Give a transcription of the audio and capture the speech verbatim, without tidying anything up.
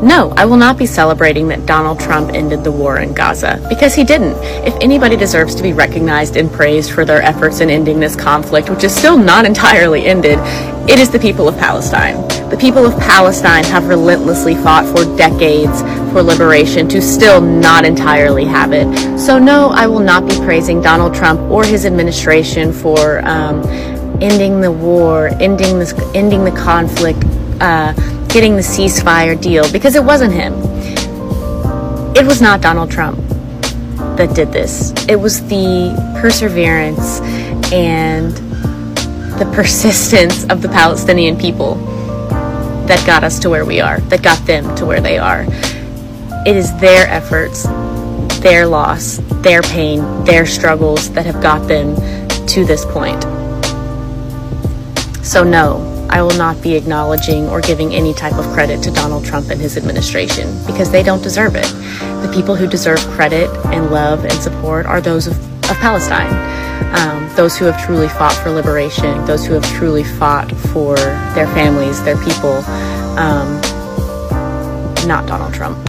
No, I will not be celebrating that Donald Trump ended the war in Gaza, because he didn't. If anybody deserves to be recognized and praised for their efforts in ending this conflict, which is still not entirely ended, it is the people of Palestine. The people of Palestine have relentlessly fought for decades for liberation to still not entirely have it. So no, I will not be praising Donald Trump or his administration for um, ending the war, ending this, ending the conflict, uh, getting the ceasefire deal, because it wasn't him. It was not Donald Trump that did this. It was the perseverance and the persistence of the Palestinian people that got us to where we are, that got them to where they are. It is their efforts, their loss, their pain, their struggles that have got them to this point. So no, I will not be acknowledging or giving any type of credit to Donald Trump and his administration, because they don't deserve it. The people who deserve credit and love and support are those of, of Palestine, um, those who have truly fought for liberation, those who have truly fought for their families, their people, um, not Donald Trump.